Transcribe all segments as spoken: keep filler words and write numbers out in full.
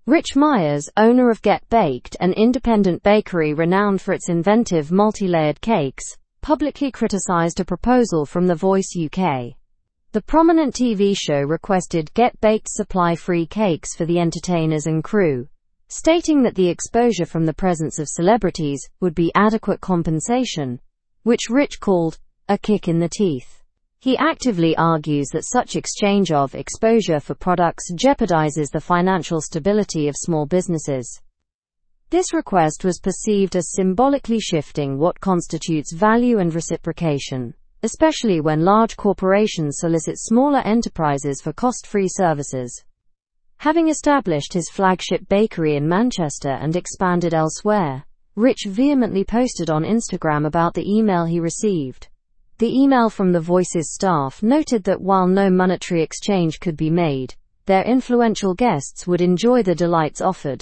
Rich Myers, owner of Get Baked, an independent bakery renowned for its inventive multi-layered cakes, publicly criticized a proposal from The Voice U K. The prominent T V show requested Get Baked supply free cakes for the entertainers and crew, stating that the exposure from the presence of celebrities would be adequate compensation, which Rich called a kick in the teeth. He actively argues that such exchange of exposure for products jeopardizes the financial stability of small businesses. This request was perceived as symbolically shifting what constitutes value and reciprocation, especially when large corporations solicit smaller enterprises for cost-free services. Having established his flagship bakery in Manchester and expanded elsewhere, Rich vehemently posted on Instagram about the email he received. The email from The Voice's staff noted that while no monetary exchange could be made, their influential guests would enjoy the delights offered.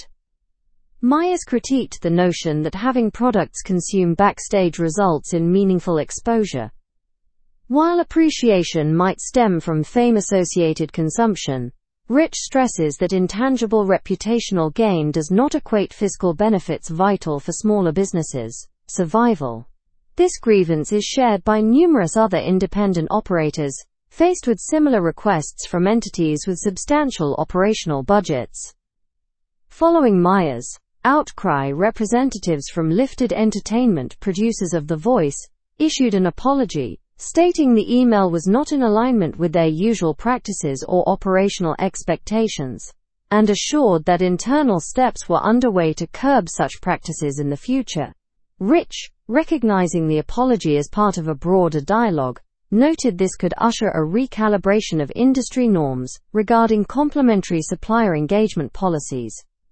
Myers critiqued the notion that having products consume backstage results in meaningful exposure. While appreciation might stem from fame-associated consumption, Rich stresses that intangible reputational gain does not equate fiscal benefits vital for smaller businesses' survival. This grievance is shared by numerous other independent operators, faced with similar requests from entities with substantial operational budgets. Following Myers' outcry, representatives from Lifted Entertainment, producers of The Voice, issued an apology, stating the email was not in alignment with their usual practices or operational expectations, and assured that internal steps were underway to curb such practices in the future. Rich, recognizing the apology as part of a broader dialogue, noted this could usher a recalibration of industry norms regarding complementary supplier engagement policies.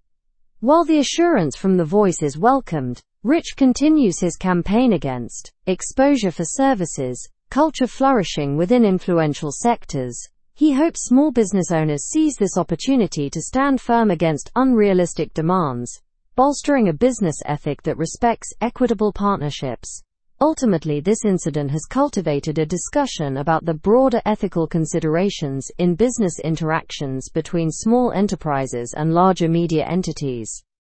While the assurance from The Voice is welcomed, Rich continues his campaign against exposure for services culture flourishing within influential sectors. He hopes small business owners seize this opportunity to stand firm against unrealistic demands, bolstering a business ethic that respects equitable partnerships. Ultimately, this incident has cultivated a discussion about the broader ethical considerations in business interactions between small enterprises and larger media entities.